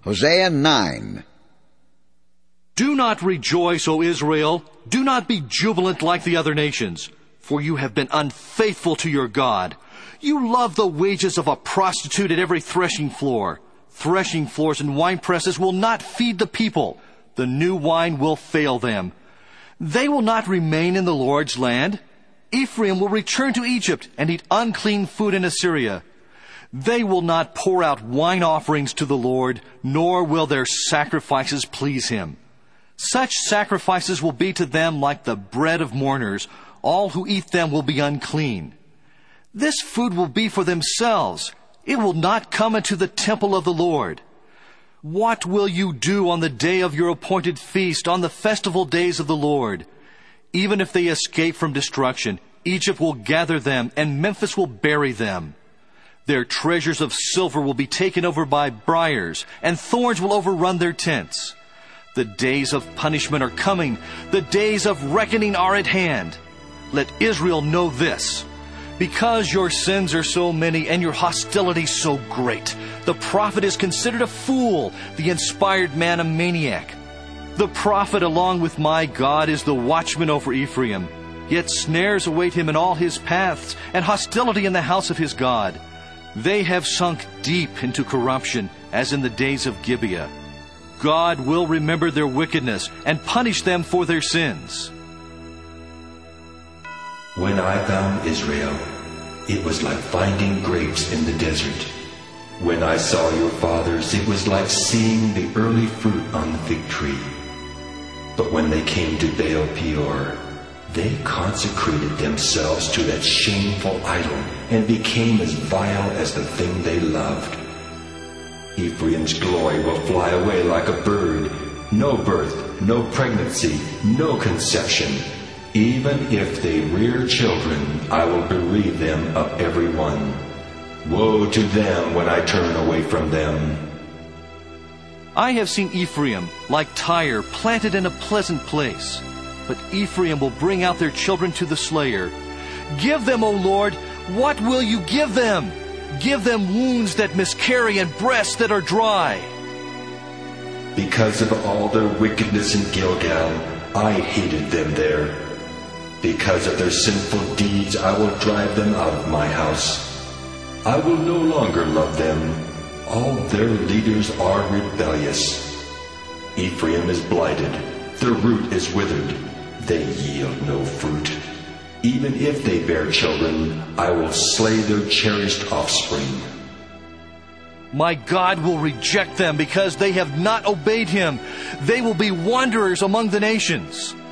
Hosea 9. Do not rejoice, O Israel. Do not be jubilant like the other nations, for you have been unfaithful to your God. You love the wages of a prostitute at every threshing floor. Threshing floors and wine presses will not feed the people. The new wine will fail them. They will not remain in the Lord's land. Ephraim will return to Egypt and eat unclean food in Assyria. They will not pour out wine offerings to the Lord, nor will their sacrifices please him. Such sacrifices will be to them like the bread of mourners. All who eat them will be unclean. This food will be for themselves. It will not come into the temple of the Lord. What will you do on the day of your appointed feast, on the festival days of the Lord? Even if they escape from destruction, Egypt will gather them, and Memphis will bury them. Their treasures of silver will be taken over by briars, and thorns will overrun their tents. The days of punishment are coming. The days of reckoning are at hand. Let Israel know this. Because your sins are so many and your hostility so great, the prophet is considered a fool, the inspired man a maniac. The prophet, along with my God, is the watchman over Ephraim. Yet snares await him in all his paths, and hostility in the house of his God. They have sunk deep into corruption, as in the days of Gibeah. God will remember their wickedness and punish them for their sins. When I found Israel, it was like finding grapes in the desert. When I saw your fathers, it was like seeing the early fruit on the fig tree. But when they came to Baal Peor, they consecrated themselves to that shameful idol and became as vile as the thing they loved. Ephraim's glory will fly away like a bird. No birth, no pregnancy, no conception. Even if they rear children, I will bereave them of every one. Woe to them when I turn away from them. I have seen Ephraim, like Tyre, planted in a pleasant place. But Ephraim will bring out their children to the slayer. Give them, O Lord, what will you give them? Give them wounds that miscarry and breasts that are dry. Because of all their wickedness in Gilgal, I hated them there. Because of their sinful deeds, I will drive them out of my house. I will no longer love them. All their leaders are rebellious. Ephraim is blighted. Their root is withered. They yield no fruit. Even if they bear children, I will slay their cherished offspring. My God will reject them because they have not obeyed him. They will be wanderers among the nations.